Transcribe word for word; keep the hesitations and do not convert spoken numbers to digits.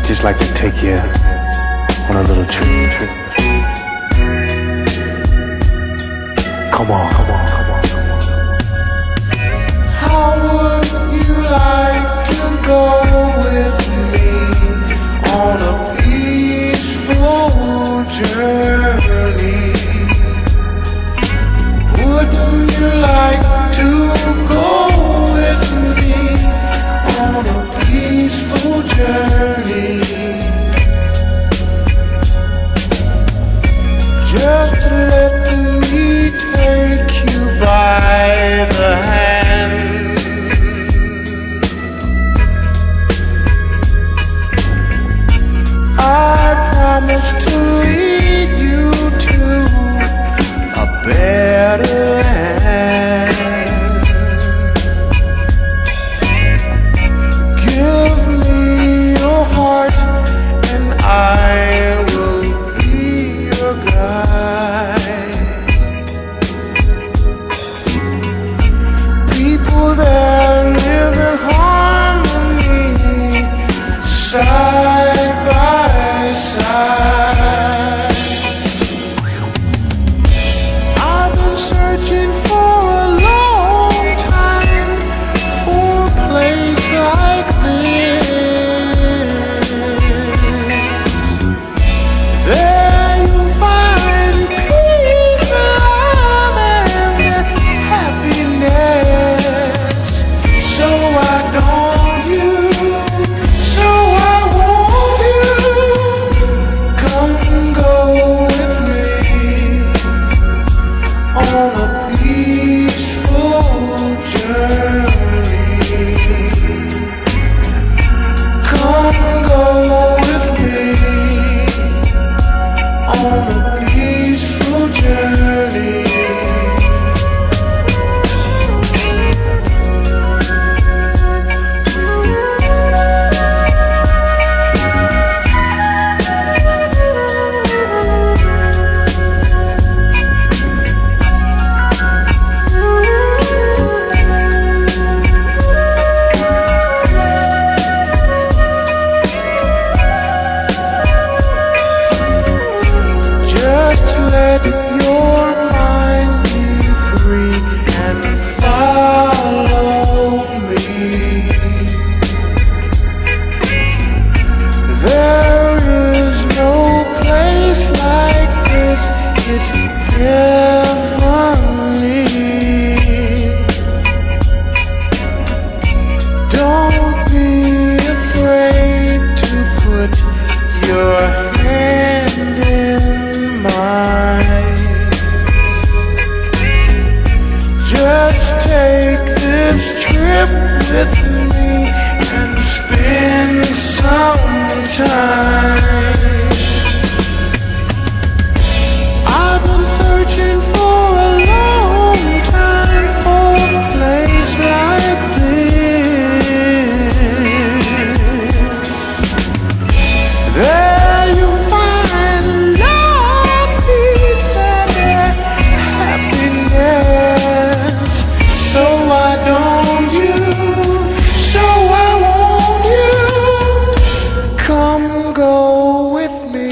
just like to take you on a little trip. Come on, come on, come on, come on. How would you like to go with me on a peaceful journey? Wouldn't you like to go with me on a peaceful journey? Just let me take you by the hand. I promise to lead you to a better land. Give me your heart and I will be your guide. People that live in harmony, side by side. I've been searching for a long time for a place like this. There you'll find peace, love, and happiness. So why don't you, so I want you, come go with me on a peaceful journey. Come go with me on a peaceful journey. Just let your mind be free and follow me. There is no place like this, it's heavenly. Don't be afraid to put your hand in mine. Just take this trip with me and spend some time. I've been searching for a long time for a place like this. There you find love, peace, and happiness. So why don't you, so I want you, come go with me